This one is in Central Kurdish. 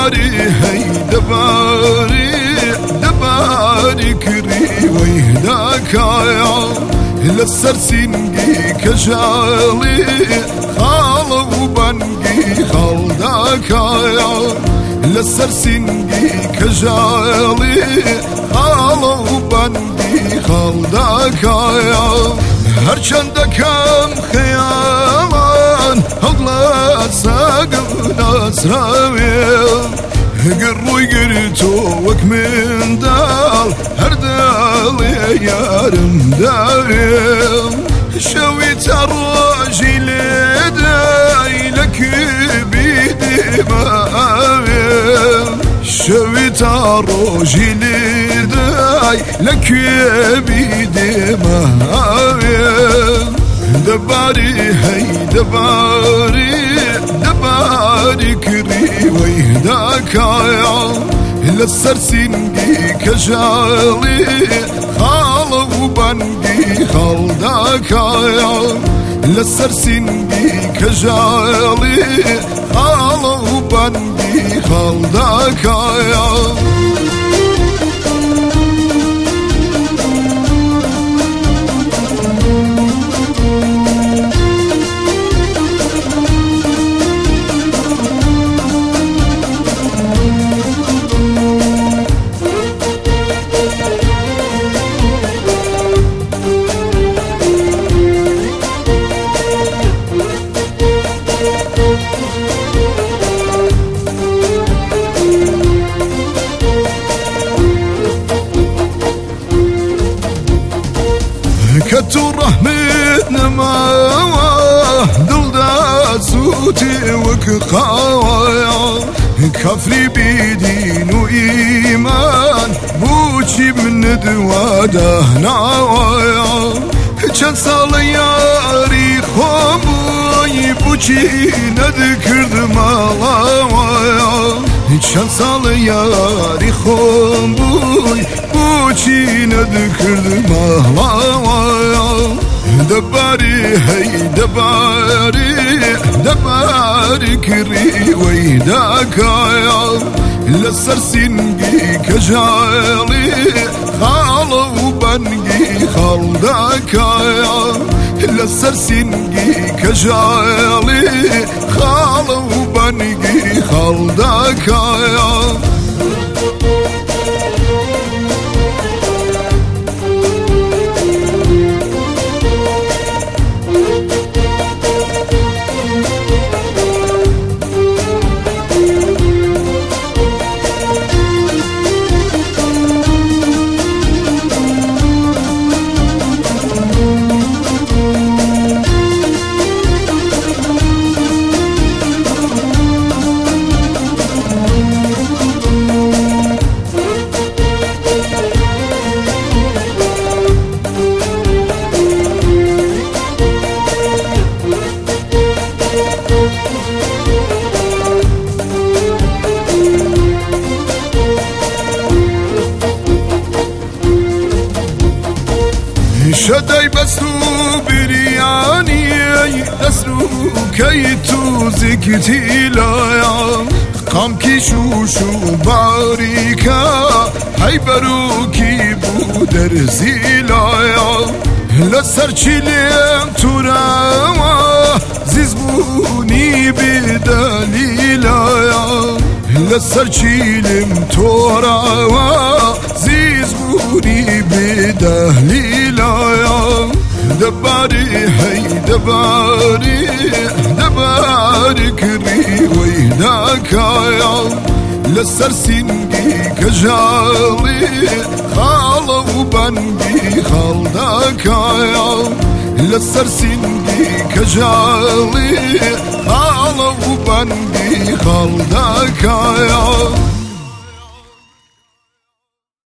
دباري هي دباري كري ويهداك يا لسر سنجي كجالي خالو بنجي خالداك يا لسر سنجي كجالي خالو بنجي خالداك يا هرچندكم خيامان هلا ساقم نسراوي قروي قرتو وك من دال هر دال يارم داوي شويت الراجي لداي لك بيدي ماوي شويت الراجي لداي لك بيدي ماوي دباري هي دباري كري ويهداك يا لسر سنجي كجالي خالو بنجي خالداك يا لسر سنجي كجالي خالو بنجي خالداك يا كتو رحمتنا ما دلدا سوتي وكقاويا كفري بدين وإيمان بوشي من دواده ناويا كان صالياري خومي بوشي ندكرد مالاويا كان صالياري خومي بوشي ندكرد مالاويا دباري هي دباري كري ويداك يا لسر سنجي كجالي خالو بنجي خالداك يا لسر سنجي كجالي خالو بنجي خالداك يا شداي بسو برياني أسرو كيتو زكتي لايا قام كيشوشو باريكا هاي بروكي بودر زيلايا لسر چلم تراما زيزبوني بدليلايا لسر چلم تراما زيزبوني بدليلايا دباري هي دباري كري ويداك يا لسر سنجي كجالي خالو بنجي خالداك يا لسر سنجي كجالي خالو بنجي خالداك يا